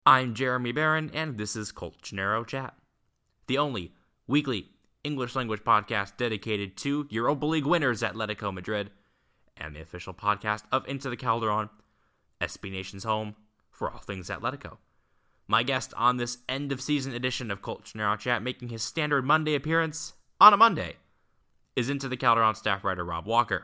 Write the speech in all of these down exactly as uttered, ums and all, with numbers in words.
I'm Jeremy Barron, and this is Colchonero Chat, the only weekly English language podcast dedicated to Europa League winners Atletico Madrid, and the official podcast of Into the Calderon, S B Nation's home for all things Atletico. My guest on this end-of-season edition of Colchonero Chat, making his standard Monday appearance on a Monday, is Into the Calderon staff writer Rob Walker.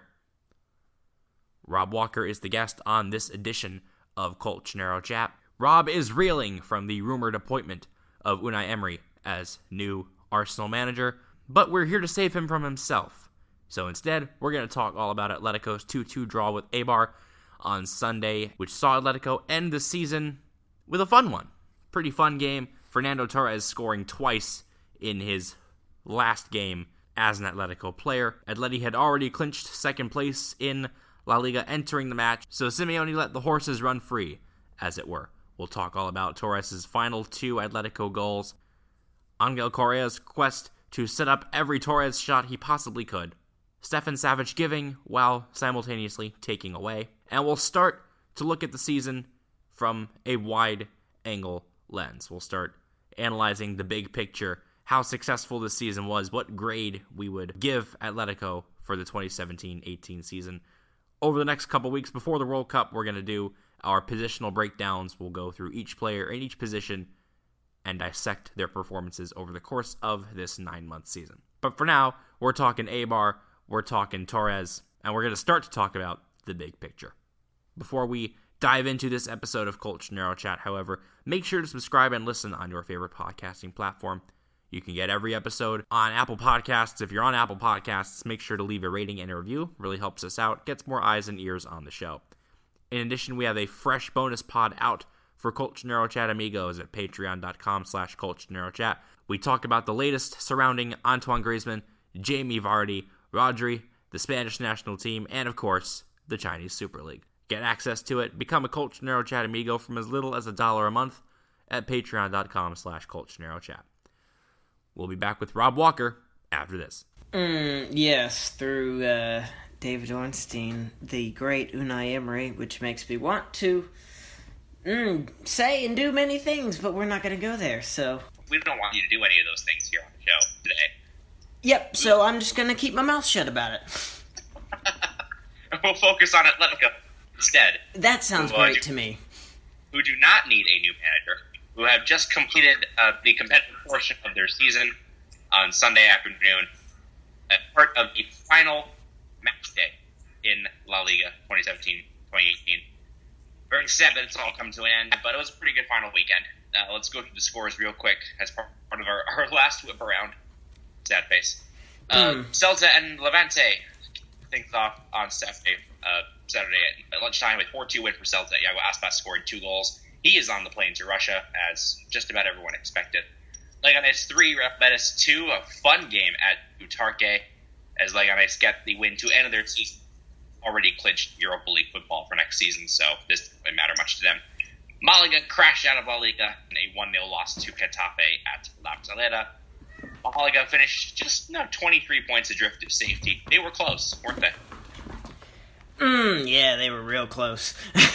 Rob Walker is the guest on this edition of Colchonero Chat. Rob is reeling from the rumored appointment of Unai Emery as new Arsenal manager, but we're here to save him from himself. So instead, we're going to talk all about Atletico's two two draw with Eibar on Sunday, which saw Atletico end the season with a fun one. Pretty fun game. Fernando Torres scoring twice in his last game as an Atletico player. Atleti had already clinched second place in La Liga entering the match, so Simeone let the horses run free, as it were. We'll talk all about Torres' final two Atletico goals, Angel Correa's quest to set up every Torres shot he possibly could, Stefan Savic giving while simultaneously taking away, and we'll start to look at the season from a wide-angle lens. We'll start analyzing the big picture, how successful this season was, what grade we would give Atletico for the twenty seventeen eighteen season. Over the next couple weeks before the World Cup, we're going to do our positional breakdowns. We'll go through each player in each position and dissect their performances over the course of this nine-month season. But for now, we're talking Eibar, we're talking Torres, and we're going to start to talk about the big picture. Before we dive into this episode of Colchonero Chat, however, make sure to subscribe and listen on your favorite podcasting platform. You can get every episode on Apple Podcasts. If you're on Apple Podcasts, make sure to leave a rating and a review. Really helps us out, gets more eyes and ears on the show. In addition, we have a fresh bonus pod out for Colchonero Chat amigos at patreon.com slash Colchonero Chat. We talk about the latest surrounding Antoine Griezmann, Jamie Vardy, Rodri, the Spanish national team, and of course, the Chinese Super League. Get access to it. Become a Colchonero Chat amigo from as little as a dollar a month at patreon.com slash Colchonero Chat. We'll be back with Rob Walker after this. Mm, yes, through uh, David Ornstein, the great Unai Emery, which makes me want to mm, say and do many things, but we're not going to go there, so... We don't want you to do any of those things here on the show today. Yep, so I'm just going to keep my mouth shut about it. We'll focus on Atletico instead. That sounds who, uh, great do, to me. Who do not need a new manager, who have just completed uh, the competitive portion of their season on Sunday afternoon, as part of the final match day in La Liga twenty seventeen twenty eighteen. Very sad that it's all come to an end, but it was a pretty good final weekend. Uh, let's go through the scores real quick as part of our, our last whip around. Sad face. Uh, Mm. Celta and Levante things off on Saturday, uh, Saturday at lunchtime with four two win for Celta. Iago Aspas scored two goals. He is on the plane to Russia, as just about everyone expected. Leganés three, Real Betis two, a fun game at Butarque, as Leganés get the win to end their season. Already clinched Europa League football for next season, so this doesn't matter much to them. Malaga crashed out of La Liga in a one nil loss to Getafe at La Calera. Malaga finished just no, twenty-three points adrift of safety. They were close, weren't they? Mm, yeah, they were real close.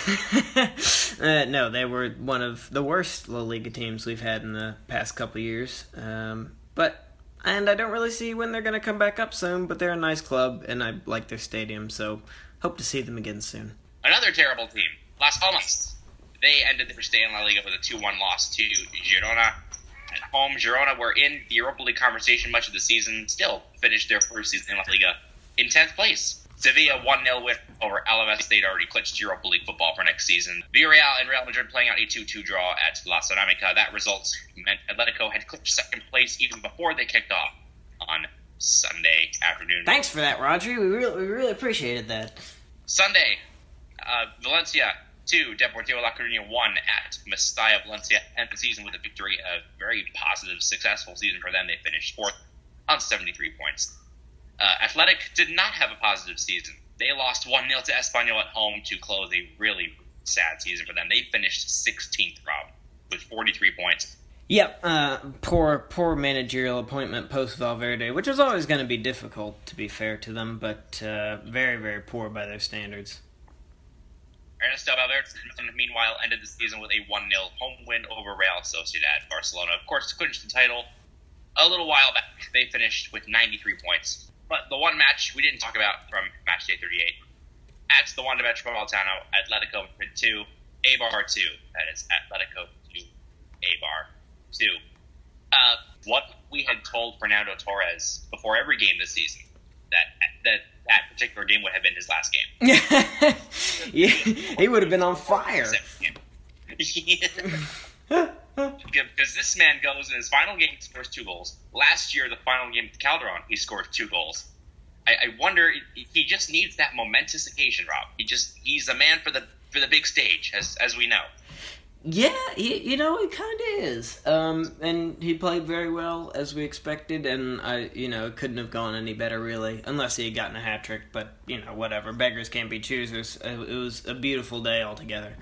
uh, no, they were one of the worst La Liga teams we've had in the past couple years. Um, but, and I don't really see when they're going to come back up soon, but they're a nice club, and I like their stadium, so hope to see them again soon. Another terrible team, Las Palmas. They ended their stay in La Liga with a two one loss to Girona. At home, Girona were in the Europa League conversation much of the season, still finished their first season in La Liga in tenth place. Sevilla one nil win over Alaves. They'd already clinched Europa League football for next season. Villarreal and Real Madrid playing out a two two draw at La Ceramica. That result meant Atletico had clinched second place even before they kicked off on Sunday afternoon. Thanks for that, Rodri. We really, we really appreciated that. Sunday, uh, Valencia two, Deportivo La Coruña one at Mestalla. Valencia end the season with a victory. A very positive, successful season for them. They finished fourth on seventy-three points. Uh, Athletic did not have a positive season. They lost one nil to Espanyol at home to close a really sad season for them. They finished sixteenth, Rob, with forty-three points. Yep, uh, poor poor managerial appointment post Valverde, which was always going to be difficult, to be fair to them, but uh, very, very poor by their standards. Ernesto Valverde, meanwhile, ended the season with a one nil home win over Real Sociedad. Barcelona, of course, clinched the title a little while back. They finished with ninety-three points. But the one match we didn't talk about from match day thirty-eight, that's the Wanda Metropolitano, Atletico Madrid two, Eibar two. That is Atletico two, Eibar two. Uh, what we had told Fernando Torres before every game this season, that that that particular game would have been his last game. Yeah, he would have been on fire. Because this man goes in his final game, he scores two goals. Last year, the final game at Calderon, he scored two goals. I, I wonder, he just needs that momentous occasion, Rob. He just he's a man for the for the big stage, as as we know. Yeah, he, you know, it kind of is. Um, and he played very well, as we expected, and, I, you know, it couldn't have gone any better, really, unless he had gotten a hat-trick, but, you know, whatever. Beggars can't be choosers. It was a beautiful day altogether.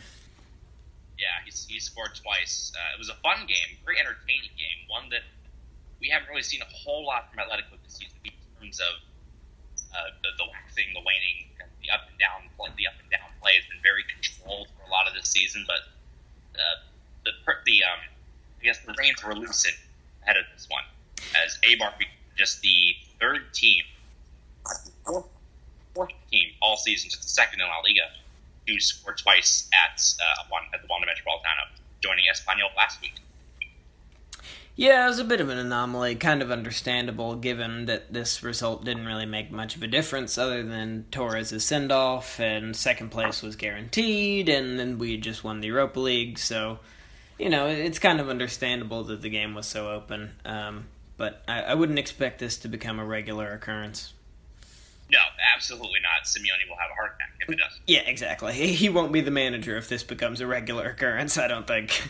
Yeah, he, he scored twice. Uh, it was a fun game, very entertaining game, one that we haven't really seen a whole lot from Atletico this season in terms of uh, the, the waxing, the waning, and the up and down play. The up and down play has been very controlled for a lot of this season, but Uh, the the um I guess the reins were loosened ahead of this one, as Eibar became just the third team, fourth, fourth team all season, just the second in La Liga, to score twice at uh one at the Wanda Metropolitano, joining Espanyol last week. Yeah, it was a bit of an anomaly, kind of understandable given that this result didn't really make much of a difference other than Torres' send-off, and second place was guaranteed, and then we just won the Europa League, so, you know, it's kind of understandable that the game was so open, um, but I, I wouldn't expect this to become a regular occurrence. No, absolutely not. Simeone will have a heart attack if it does. Yeah, exactly. He won't be the manager if this becomes a regular occurrence, I don't think.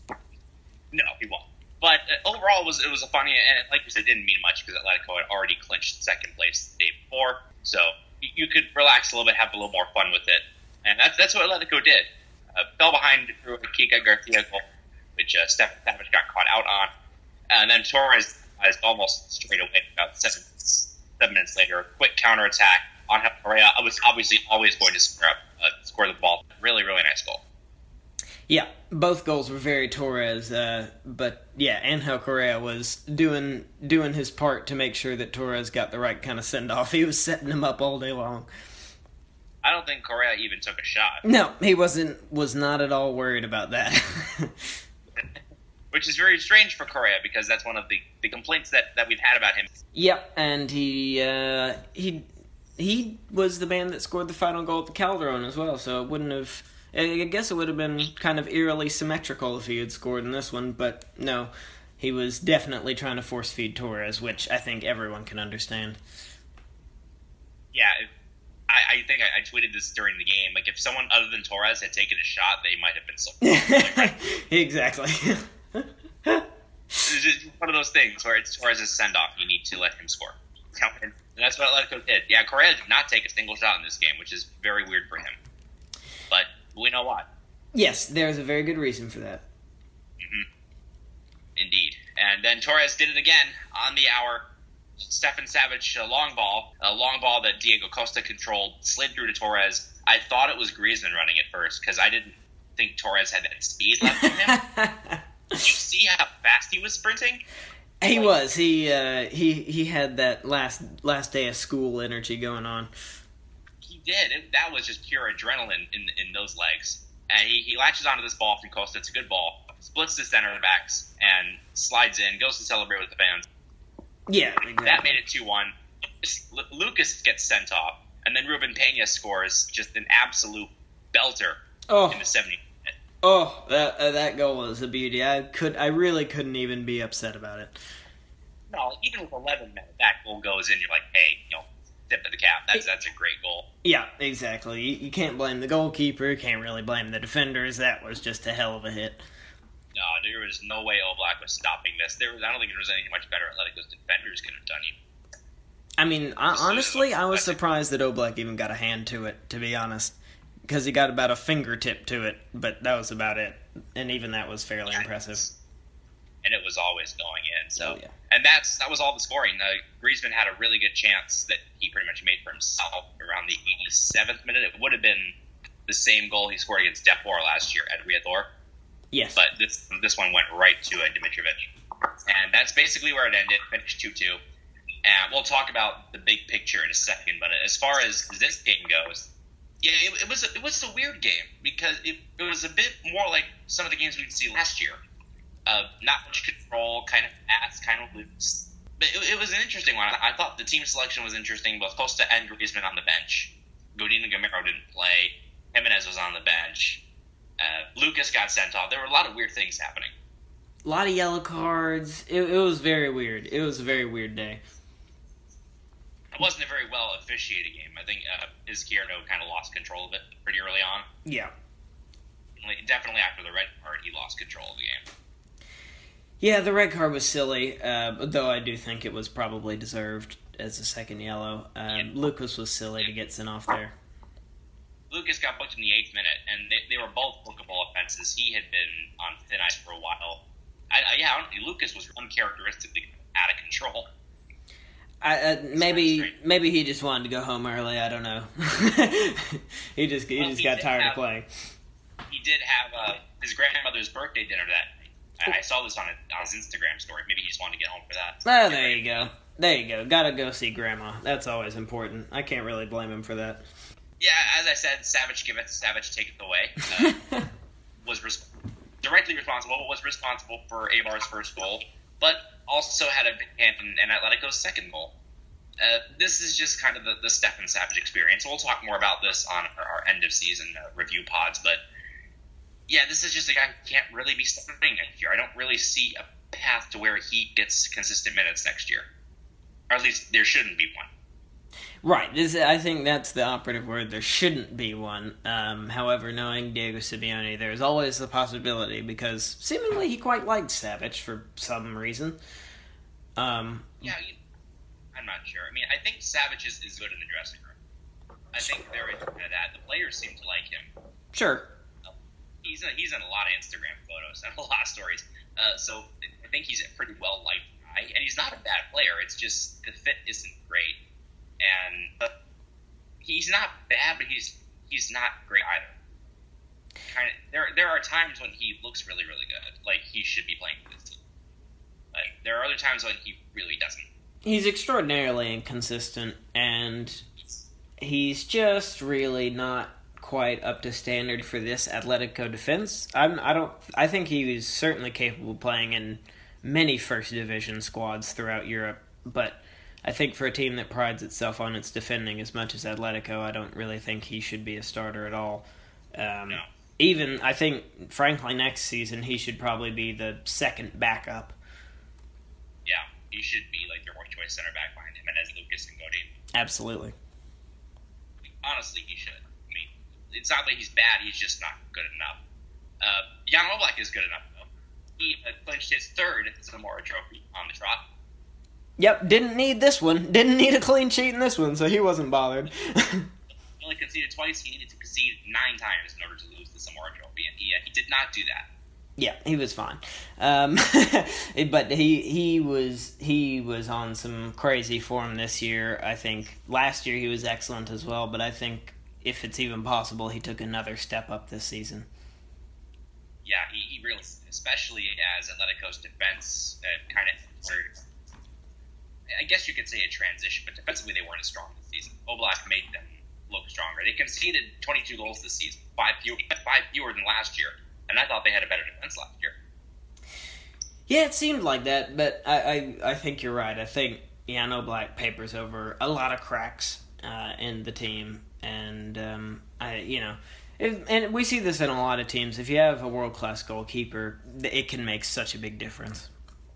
No, he won't. But uh, overall, it was it was a funny, and like you said, it didn't mean much because Atletico had already clinched second place the day before, so you, you could relax a little bit, have a little more fun with it, and that's that's what Atletico did. Uh, fell behind through a Kika Garcia goal, which uh, Stefan Savic got caught out on, and then Torres is almost straight away about seven seven minutes later, a quick counterattack on Correa. I was obviously always going to score up, uh, score the ball. Really, really nice goal. Yeah, both goals were very Torres, uh, but yeah, Angel Correa was doing doing his part to make sure that Torres got the right kind of send-off. He was setting him up all day long. I don't think Correa even took a shot. No, he wasn't, was not at all worried about that. Which is very strange for Correa, because that's one of the, the complaints that, that we've had about him. Yep, and he, uh, he, he was the man that scored the final goal at the Calderon as well, so it wouldn't have... I guess it would have been kind of eerily symmetrical if he had scored in this one, but no, he was definitely trying to force-feed Torres, which I think everyone can understand. Yeah, I, I think I, I tweeted this during the game. Like, if someone other than Torres had taken a shot, they might have been sold. Like, right? Exactly. It's just one of those things where it's Torres' send-off. You need to let him score. And that's what Atletico did. Yeah, Correa did not take a single shot in this game, which is very weird for him. But we know why. Yes, there's a very good reason for that. Mm-hmm. Indeed. And then Torres did it again on the hour. Stefan Savic, a long ball, a long ball that Diego Costa controlled, slid through to Torres. I thought it was Griezmann running at first because I didn't think Torres had that speed left in him. Did you see how fast he was sprinting? He like, was. He uh, he he had that last last day of school energy going on. He did. It, that was just pure adrenaline in in those legs. And he, he latches onto this ball from Costa. It's a good ball. Splits the center of the backs and slides in. Goes to celebrate with the fans. Yeah, exactly. That made it two one. Lucas gets sent off. And then Ruben Peña scores just an absolute belter oh. in the seventieth minute. Oh, that uh, that goal was a beauty. I could, I really couldn't even be upset about it. No, even with eleven minutes, that goal goes in. You're like, hey, you know, tip of the cap. That's that's a great goal. Yeah, exactly. You, you can't blame the goalkeeper. You can't really blame the defenders. That was just a hell of a hit. No, there was no way Oblak was stopping this. There was, I don't think there was anything much better Atletico's defenders could have done even. I mean, I, honestly, I was surprised that Oblak even got a hand to it, to be honest. Because he got about a fingertip to it, but that was about it. And even that was fairly yeah, impressive. And it was always going in. So, oh, yeah. And that's that was all the scoring. Uh, Griezmann had a really good chance that he pretty much made for himself around the eighty-seventh minute. It would have been the same goal he scored against Depor last year at Riyador. Yes. But this this one went right to uh, Dimitrovic. And that's basically where it ended, finished two two. And we'll talk about the big picture in a second, but as far as this game goes, yeah, it, it was a, it was a weird game because it, it was a bit more like some of the games we'd see last year. Uh, not much control, kind of fast, kind of loose. But it, it was an interesting one. I, I thought the team selection was interesting. Both Costa and Griezmann on the bench. Godin and Gamero didn't play. Jimenez was on the bench. Uh, Lucas got sent off. There were a lot of weird things happening. A lot of yellow cards. It, it was very weird. It was a very weird day. It wasn't a very well officiated game. I think uh, Izquierdo kind of lost control of it pretty early on. Yeah. Like, definitely after the red card, he lost control of the game. Yeah, the red card was silly, uh, though I do think it was probably deserved as a second yellow. Um, yeah. Lucas was silly yeah. to get sent off there. Lucas got booked in the eighth minute, and they, they were both bookable offenses. He had been on thin ice for a while. I, I, yeah, honestly, Lucas was uncharacteristically out of control. I, uh, maybe maybe he just wanted to go home early. I don't know. he just he well, just he got tired have, of playing. He did have uh, his grandmother's birthday dinner that night. I, I saw this on, a, on his Instagram story. Maybe he just wanted to get home for that. Oh, there you go. There you go. Gotta go see Grandma. That's always important. I can't really blame him for that. Yeah, as I said, Savage give it, Savage take it away. Uh, was res- directly responsible, was responsible for Eibar's first goal, but also had a big hand in, in Atletico's second goal. Uh, this is just kind of the, the Stefan Savage experience. We'll talk more about this on our, our end-of-season uh, review pods, but yeah, this is just a guy who can't really be starting next year. I don't really see a path to where he gets consistent minutes next year. Or at least there shouldn't be one. Right. This, I think that's the operative word. There shouldn't be one. Um, however, knowing Diego Simeone, there's always the possibility because seemingly he quite liked Savage for some reason. Um, yeah, you, I'm not sure. I mean, I think Savage is, is good in the dressing room. I think there is that. The players seem to like him. Sure. He's in, he's in a lot of Instagram photos and a lot of stories. Uh, so I think he's a pretty well-liked guy. And he's not a bad player. It's just the fit isn't great. And but he's not bad, but he's he's not great either. Kind of there there are times when he looks really really good, like he should be playing for this team. But there are other times when he really doesn't. He's extraordinarily inconsistent, and he's just really not quite up to standard for this Atletico defense. I'm I don't I think he was certainly capable of playing in many first division squads throughout Europe, but I think for a team that prides itself on its defending as much as Atletico, I don't really think he should be a starter at all. Um, no. Even, I think, frankly, next season, he should probably be the second backup. Yeah, he should be like their fourth choice center back behind him and as Lucas and Godin. Absolutely. Honestly, he should. I mean, it's not that he's bad, he's just not good enough. Uh, Jan Oblak is good enough, though. He uh, clinched his third Zamora trophy on the trot. Yep, didn't need this one. Didn't need a clean sheet in this one, so he wasn't bothered. He only conceded twice. He needed to concede nine times in order to lose the Zamora trophy, and he, uh, he did not do that. Yeah, he was fine. Um, but he he was he was on some crazy form this year. I think last year he was excellent as well, but I think if it's even possible, he took another step up this season. Yeah, he, he really, especially as Atletico's defense uh, kind of, I guess you could say a transition, but defensively they weren't as strong this season. Oblak made them look stronger. They conceded twenty-two goals this season, five fewer, five fewer than last year, and I thought they had a better defense last year. Yeah, it seemed like that, but I, I, I think you're right. I think Jan Oblak papers over a lot of cracks uh, in the team, and um, I, you know, it, and we see this in a lot of teams. If you have a world-class goalkeeper, it can make such a big difference.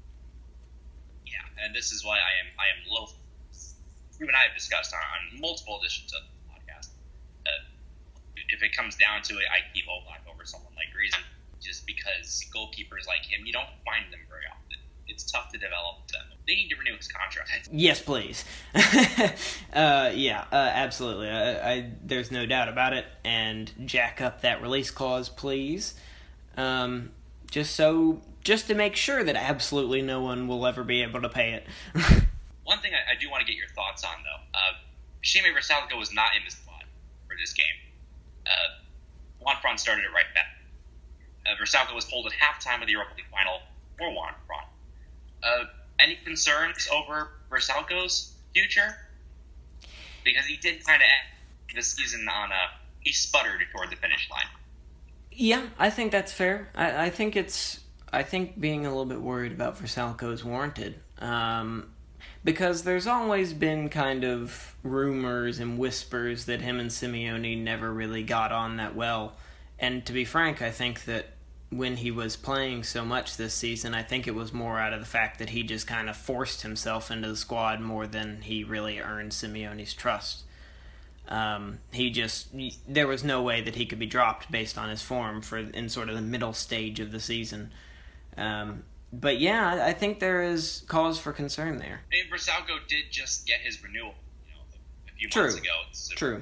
And this is why I am I am loath. You and I have discussed on, on multiple editions of the podcast. Uh, if it comes down to it, I keep Oblak over someone like Griezmann, just because goalkeepers like him, you don't find them very often. It's tough to develop them. They need to renew his contract. Yes, please. uh, yeah, uh, absolutely. I, I, there's no doubt about it. And jack up that release clause, please. Um, just so. Just to make sure that absolutely no one will ever be able to pay it. One thing I, I do want to get your thoughts on, though. Uh, Jaime Vrsaljko was not in the squad for this game. Uh, Juan Fran started it right back. Uh, Vrsaljko was pulled at halftime of the Europa League final for Juan Fran. Uh, any concerns over Vrsaljko's future? Because he did kind of end the season on a he sputtered toward the finish line. Yeah, I think that's fair. I, I think it's I think being a little bit worried about Vrsaljko is warranted. Um, because there's always been kind of rumors and whispers that him and Simeone never really got on that well. And to be frank, I think that when he was playing so much this season, I think it was more out of the fact that he just kind of forced himself into the squad more than he really earned Simeone's trust. Um, he just, there was no way that he could be dropped based on his form for in sort of the middle stage of the season. Um, but yeah, I think there is cause for concern there. I mean, Vrsaljko did just get his renewal, you know, a few True. months ago. So, True.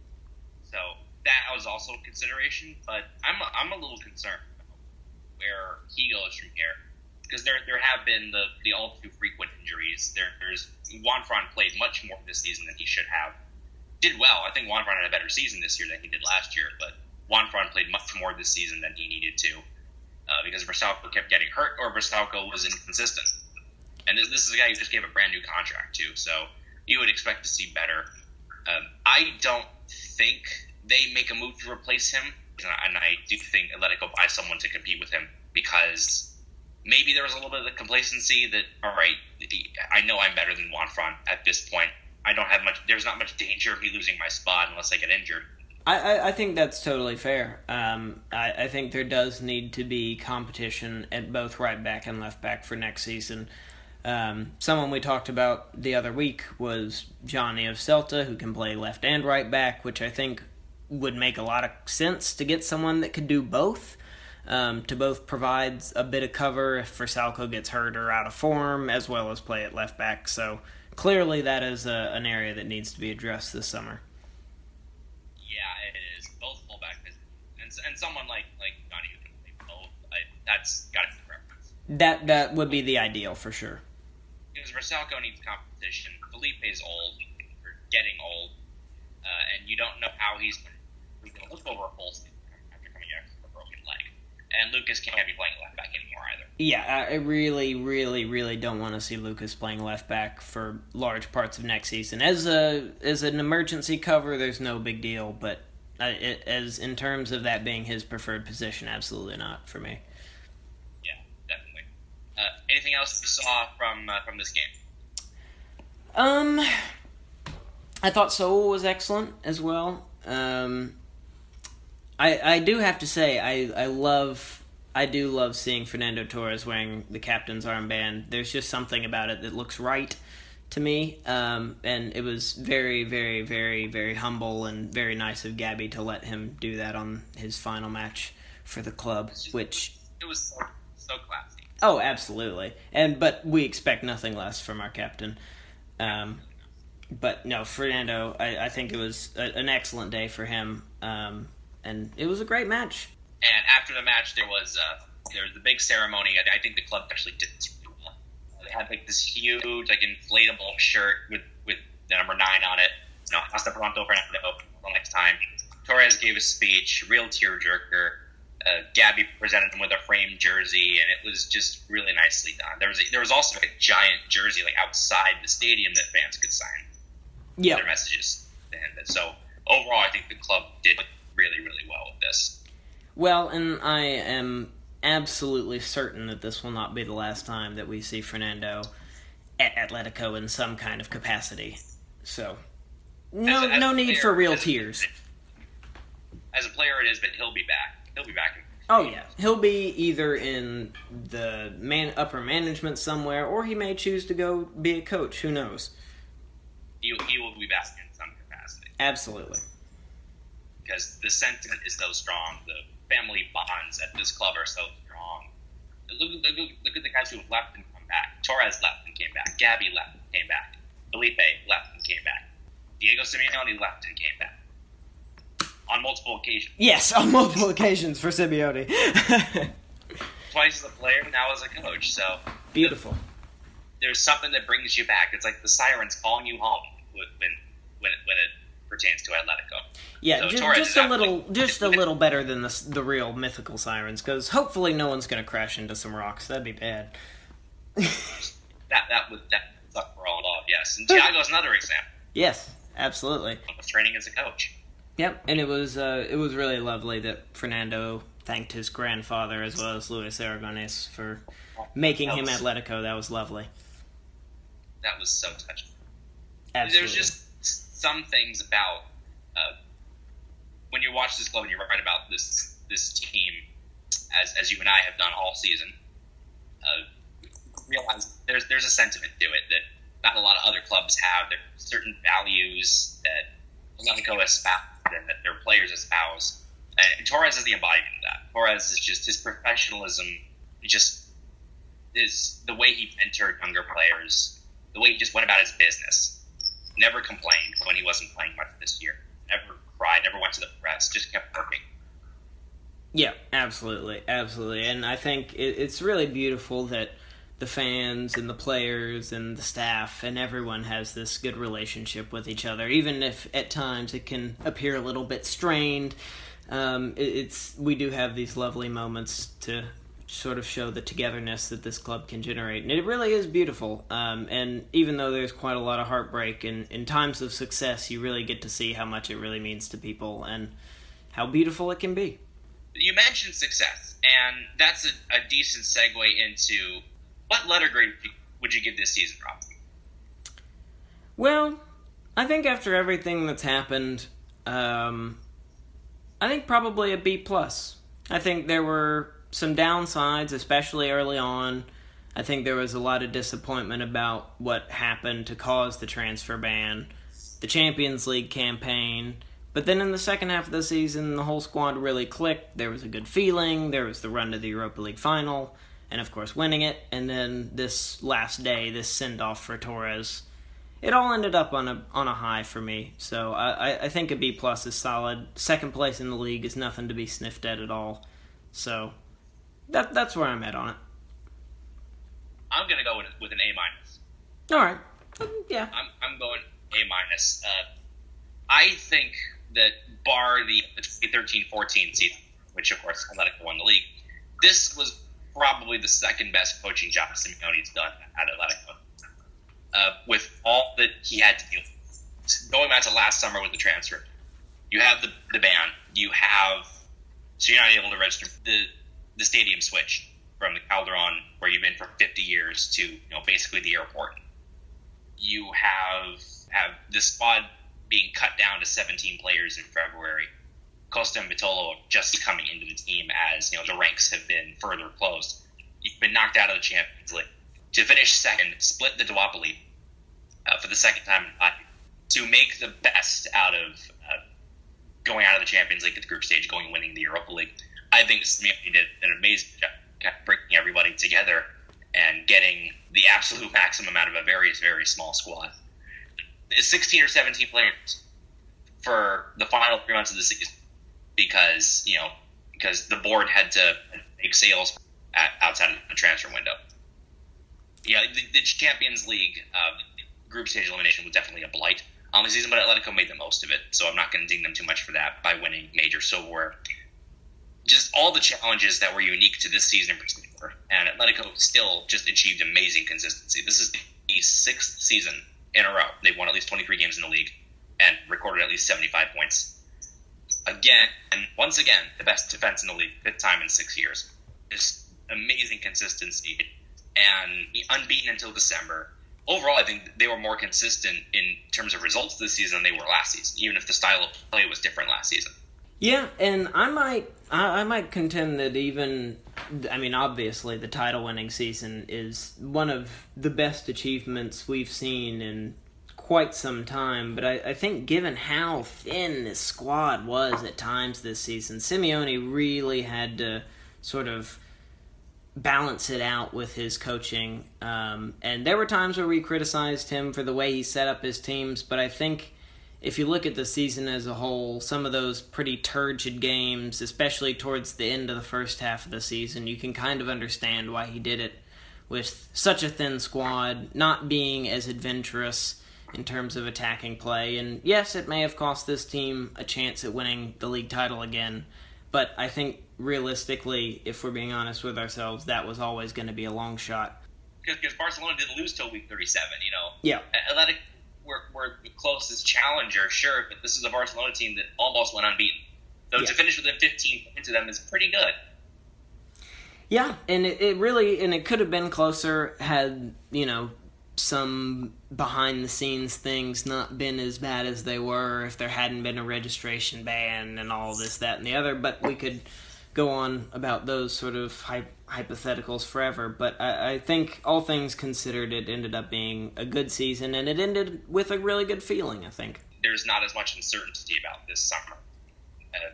So that was also a consideration, but I'm a, I'm a little concerned where he goes from here, because there there have been the, the all too frequent injuries. There, there's Juan Fran played much more this season than he should have. Did well. I think Juan Fran had a better season this year than he did last year, but Juan Fran played much more this season than he needed to, uh, because Vrsaljko kept getting hurt or Vrsaljko was inconsistent. And this, this is a guy who just gave a brand new contract to, so you would expect to see better. Um, I don't think they make a move to replace him. And I do think Atletico buy someone to compete with him, because maybe there was a little bit of the complacency that, all right, I know I'm better than Juan Fran at this point. I don't have much. There's not much danger of me losing my spot unless I get injured. I, I, I think that's totally fair. Um, I, I think there does need to be competition at both right back and left back for next season. Um, someone we talked about the other week was Johnny of Celta, who can play left and right back, which I think would make a lot of sense to get someone that could do both, um, to both provide a bit of cover if Vrsaljko gets hurt or out of form, as well as play at left back. So clearly that is a, an area that needs to be addressed this summer. Yeah, it is. Both fullback and, and someone like, like Johnny who can play both. I, that's got to be the preference. That, that would be the ideal for sure. Because Vrsaljko needs competition. Felipe's old, or getting old, uh, and you don't know how he's going to look over a full season after coming back from a broken leg. And Lucas can't be playing left back anymore either. Yeah, I really, really, really don't want to see Lucas playing left back for large parts of next season. As a as an emergency cover, there's no big deal, but uh, it, as in terms of that being his preferred position, absolutely not for me. Yeah, definitely. Uh, anything else you saw from uh, from this game? Um, I thought Seoul was excellent as well. Um, I I do have to say I I love I do love seeing Fernando Torres wearing the captain's armband. There's just something about it that looks right to me. Um, and it was very very very very humble and very nice of Gabby to let him do that on his final match for the club, Just, which it was so, so classy. Oh, absolutely. And but we expect nothing less from our captain. Um, but no, Fernando, I, I think it was a, an excellent day for him, um, and it was a great match. And after the match, there was uh, there was the big ceremony. I, I think the club actually did this really well. Uh, they had like this huge, like inflatable shirt with, with the number nine on it. You know, hasta pronto, Fernando. Until next time. Torres gave a speech, real tearjerker. Uh, Gabby presented him with a framed jersey, and it was just really nicely done. There was a, there was also a giant jersey like outside the stadium that fans could sign. Yeah. Their messages. And so overall, I think the club did really, really well with this. Well, and I am absolutely certain that this will not be the last time that we see Fernando at Atletico in some kind of capacity. So, no, As a- as no a need player- for real as a- tears. As a player, it is, but he'll be back. He'll be back. Oh yeah, he'll be either in the man upper management somewhere, or he may choose to go be a coach. Who knows? He, he will be back in some capacity. Absolutely. Because the sentiment is so strong. The family bonds at this club are so strong. Look, look, look, look at the guys who have left and come back. Torres left and came back. Gabby left and came back. Felipe left and came back. Diego Simeone left and came back. On multiple occasions. Yes, on multiple occasions for Simeone. Twice as a player, now as a coach. So Beautiful. there's something that brings you back. It's like the sirens calling you home when when when it, pertains to Atletico. Yeah, so just, Torres just a little, just a little better than the the real mythical sirens, because hopefully no one's going to crash into some rocks. That'd be bad. that that would that would suck for all involved. Yes, and Thiago's another example. Yes, absolutely. Of training as a coach. Yep, and it was uh, it was really lovely that Fernando thanked his grandfather as well as Luis Aragonés for making was, him Atletico. That was lovely. That was so touching. Absolutely. There's just some things about uh, when you watch this club and you write about this this team, as as you and I have done all season. Uh, realize there's there's a sentiment to it that not a lot of other clubs have. There are certain values that Atletico espouse and that their players espouse. And Torres is the embodiment of that. Torres is just his professionalism, just is the way he mentored younger players, the way he just went about his business. Never complained when he wasn't playing much this year. Never cried, never went to the press, just kept working. Yeah, absolutely, absolutely. And I think it, it's really beautiful that the fans and the players and the staff and everyone has this good relationship with each other, even if at times it can appear a little bit strained. Um, it, it's we do have these lovely moments to sort of show the togetherness that this club can generate, and it really is beautiful. Um, and even though there's quite a lot of heartbreak, and in times of success, you really get to see how much it really means to people and how beautiful it can be. You mentioned success, and that's a, a decent segue into what letter grade would you give this season, Rob? Well, I think after everything that's happened, um, I think probably a B plus. I think there were some downsides, especially early on. I think there was a lot of disappointment about what happened to cause the transfer ban, the Champions League campaign. But then in the second half of the season, the whole squad really clicked. There was a good feeling. There was the run to the Europa League final, and of course winning it. And then this last day, this send-off for Torres. It all ended up on a on a high for me. So I, I think a B plus is solid. Second place in the league is nothing to be sniffed at at all. So that that's where I'm at on it. I'm gonna go with, with an A minus. All right. Um, yeah. I'm I'm going A minus. Uh, I think that bar the twenty thirteen fourteen season, which of course Atletico won the league, this was probably the second best coaching job Simeone's done at Atletico. Uh, with all that he had to deal with. Going back to last summer with the transfer, you have the the ban, you have so you're not able to register the the stadium switch from the Calderon, where you've been for fifty years, to you know basically the airport. You have have the squad being cut down to seventeen players in February. Costa and Vitolo just coming into the team as you know the ranks have been further closed. You've been knocked out of the Champions League. To finish second, split the duopoly uh, for the second time in five years, to make the best out of uh, going out of the Champions League at the group stage, going and winning the Europa League. I think Simeone did an amazing job kind of bringing everybody together and getting the absolute maximum out of a very, very small squad. sixteen or seventeen players for the final three months of the season because, you know, because the board had to make sales at, outside of the transfer window. Yeah, the, the Champions League uh, group stage elimination was definitely a blight on the season, but Atletico made the most of it, so I'm not going to ding them too much for that by winning major silverware. Just all the challenges that were unique to this season in particular, and Atletico still just achieved amazing consistency. This is the sixth season in a row they've won at least twenty-three games in the league and recorded at least seventy-five points. Again, and once again, the best defense in the league, fifth time in six years. Just amazing consistency. And unbeaten until December. Overall, I think they were more consistent in terms of results this season than they were last season, even if the style of play was different last season. Yeah, and I might I, I might contend that even, I mean, obviously the title-winning season is one of the best achievements we've seen in quite some time, but I, I think given how thin this squad was at times this season, Simeone really had to sort of balance it out with his coaching. Um, and there were times where we criticized him for the way he set up his teams, but I think if you look at the season as a whole, some of those pretty turgid games, especially towards the end of the first half of the season, you can kind of understand why he did it with such a thin squad, not being as adventurous, in terms of attacking play. And yes, it may have cost this team a chance at winning the league title again, but I think realistically, if we're being honest with ourselves, that was always going to be a long shot. Because Barcelona didn't lose till week thirty-seven, you know. Yeah. Athletic were, were the closest challenger, sure, but this is a Barcelona team that almost went unbeaten. So yeah. to finish within fifteen points of them is pretty good. Yeah, and it, it really, and it could have been closer had, you know, some behind-the-scenes things not been as bad as they were, if there hadn't been a registration ban and all this, that, and the other, but we could go on about those sort of hy- hypotheticals forever, but I, I think all things considered, it ended up being a good season, and it ended with a really good feeling, I think. There's not as much uncertainty about this summer. Uh,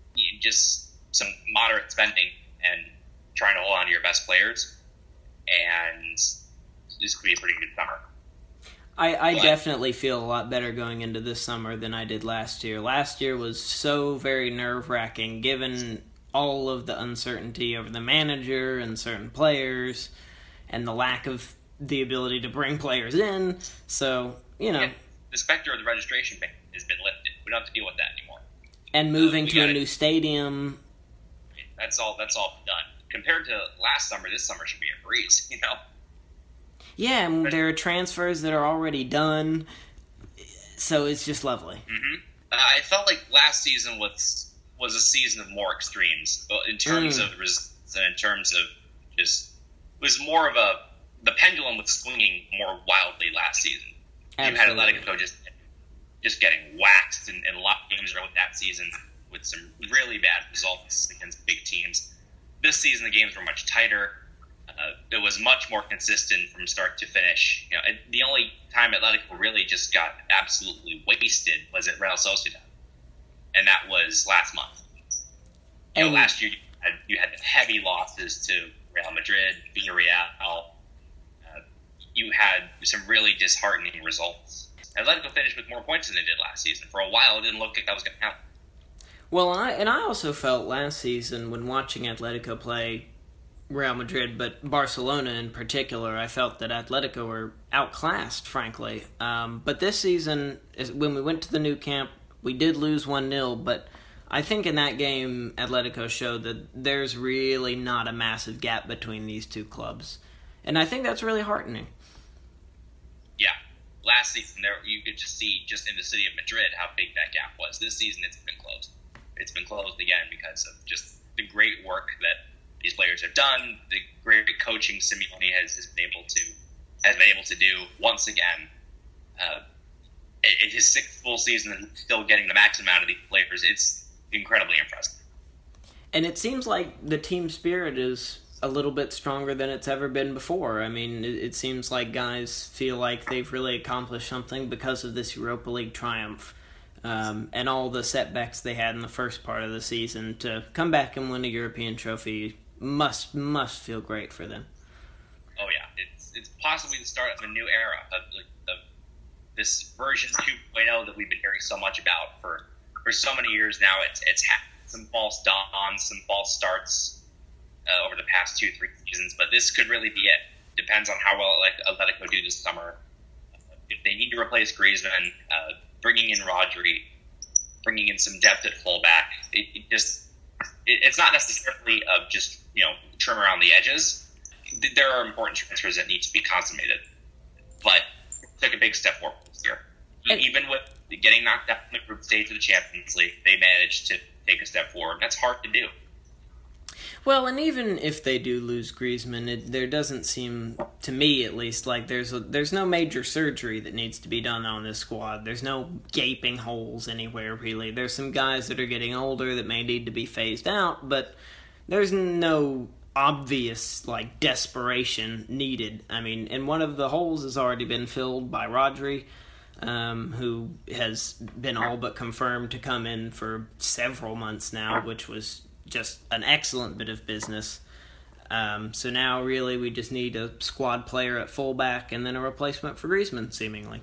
just some moderate spending and trying to hold on to your best players, and this could be a pretty good summer. I, I but, definitely feel a lot better going into this summer than I did last year. Last year was so very nerve-wracking, given all of the uncertainty over the manager and certain players, and the lack of the ability to bring players in. So, you know. Yeah, the specter of the registration ban has been lifted. We don't have to deal with that anymore. And moving uh, to gotta, a new stadium. That's all That's all done. Compared to last summer, this summer should be a breeze, you know? Yeah, and there are transfers that are already done, so it's just lovely. Mm-hmm. Uh, I felt like last season was was a season of more extremes, in terms mm. of results and in terms of just it was more of a the pendulum was swinging more wildly last season. Absolutely. You had Atletico just just getting waxed, and, and a lot of games early that season with some really bad results against big teams. This season, the games were much tighter. Uh, it was much more consistent from start to finish. You know, it, the only time Atletico really just got absolutely wasted was at Real Sociedad, and that was last month. You know, last year you had, you had heavy losses to Real Madrid, Villarreal. Uh, you had some really disheartening results. Atletico finished with more points than they did last season. For a while, it didn't look like that was going to happen. Well, I, and I also felt last season when watching Atletico play Real Madrid, but Barcelona in particular, I felt that Atletico were outclassed, frankly. Um, but this season, when we went to the new camp, we did lose one nil, but I think in that game, Atletico showed that there's really not a massive gap between these two clubs. And I think that's really heartening. Yeah. Last season, there you could just see, just in the city of Madrid, how big that gap was. This season, it's been closed. It's been closed again because of just the great work that these players have done, the great coaching Simeone has, has been able to has been able to do once again. Uh, in his sixth full season and still getting the maximum out of these players, it's incredibly impressive. And it seems like the team spirit is a little bit stronger than it's ever been before. I mean, it, it seems like guys feel like they've really accomplished something because of this Europa League triumph. Um, and all the setbacks they had in the first part of the season, to come back and win a European trophy must must feel great for them. Oh yeah, it's it's possibly the start of a new era of, of this version two point oh that we've been hearing so much about for, for so many years now. It's it's had some false dawns, some false starts uh, over the past two three seasons, but this could really be it. Depends on how well like Atletico do this summer. Uh, if they need to replace Griezmann. Uh, Bringing in Rodri, bringing in some depth at fullback, it, it just it, it's not necessarily of just you know trim around the edges. There are important transfers that need to be consummated, but took a big step forward this year. And even with getting knocked out in the group stage of the Champions League, they managed to take a step forward. That's hard to do. Well, and even if they do lose Griezmann, it, there doesn't seem, to me at least, like there's a, there's no major surgery that needs to be done on this squad. There's no gaping holes anywhere, really. There's some guys that are getting older that may need to be phased out, but there's no obvious, like, desperation needed. I mean, and one of the holes has already been filled by Rodri, um, who has been all but confirmed to come in for several months now, which was just an excellent bit of business. Um, so now, really, we just need a squad player at fullback and then a replacement for Griezmann, seemingly.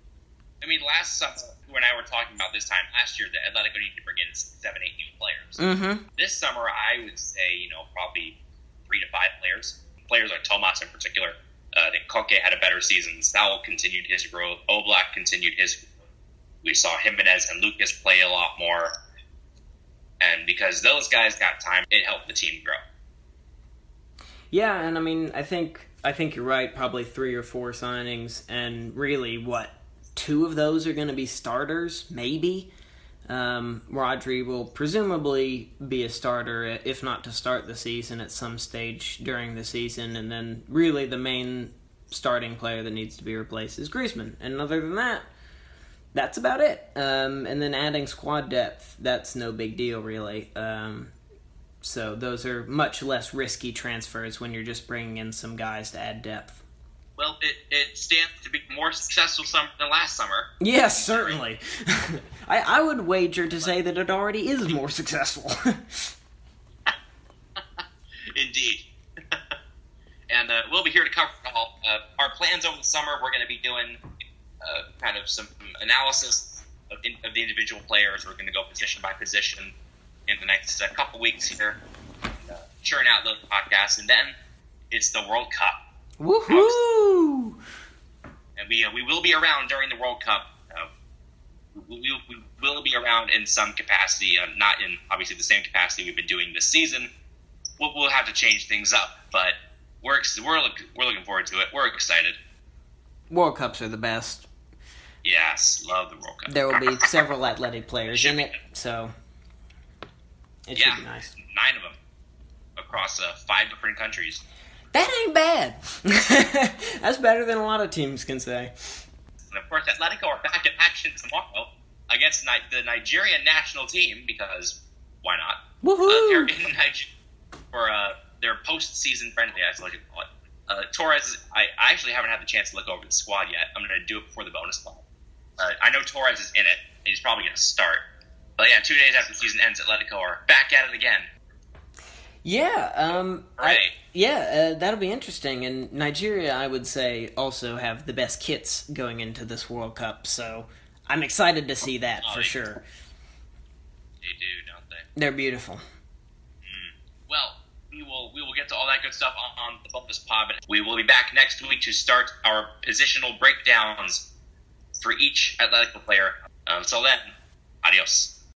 I mean, last summer, when I were talking about this time last year, the Atletico needed to bring in seven, eight new players. Mm-hmm. This summer, I would say, you know, probably three to five players. Players like Tomas in particular. Uh, I think Koke had a better season. Sowell continued his growth. Oblak continued his growth. We saw Jimenez and Lucas play a lot more. And because those guys got time, it helped the team grow. Yeah, and I mean, I think I think you're right. Probably three or four signings, and really, what, two of those are going to be starters, maybe. Um, Rodri will presumably be a starter, if not to start the season, at some stage during the season, and then really the main starting player that needs to be replaced is Griezmann. And other than that, that's about it. Um, and then adding squad depth, that's no big deal, really. Um, so those are much less risky transfers when you're just bringing in some guys to add depth. Well, it, it stands to be more successful summer than last summer. Yes, certainly. I, I would wager to say that it already is more successful. Indeed. And uh, we'll be here to cover it all. Uh, our plans over the summer, we're going to be doing uh, kind of some analysis of, in, of the individual players. We're going to go position by position in the next uh, couple weeks here. And, uh, churn out those podcasts. And then it's the World Cup. Woohoo! And we uh, we will be around during the World Cup. Uh, we, we, we will be around in some capacity, uh, not in obviously the same capacity we've been doing this season. We'll, we'll have to change things up, but we're we're look, we're looking forward to it. We're excited. World Cups are the best. Yes, love the World Cup. There will be several athletic players in it, so it yeah, should be nice. Nine of them across uh, five different countries. That ain't bad. That's better than a lot of teams can say. And of course, Atletico are back in action tomorrow against Ni- the Nigerian national team, because why not? Woohoo! Uh, they're in Nigeria for uh, their post-season friendly, as I like to call it. Uh, Torres, I, I actually haven't had the chance to look over the squad yet. I'm going to do it before the bonus pod. Uh, I know Torres is in it, and he's probably going to start. But yeah, two days after the season ends, Atletico are back at it again. Yeah, um, I, Right. yeah, uh, that'll be interesting. And Nigeria, I would say, also have the best kits going into this World Cup. So I'm excited to see that Oh, for they- sure. They do, don't they? They're beautiful. Well, we will we will get to all that good stuff on, on the bonus pod, but we will be back next week to start our positional breakdowns for each Atletico player. Until then, adios.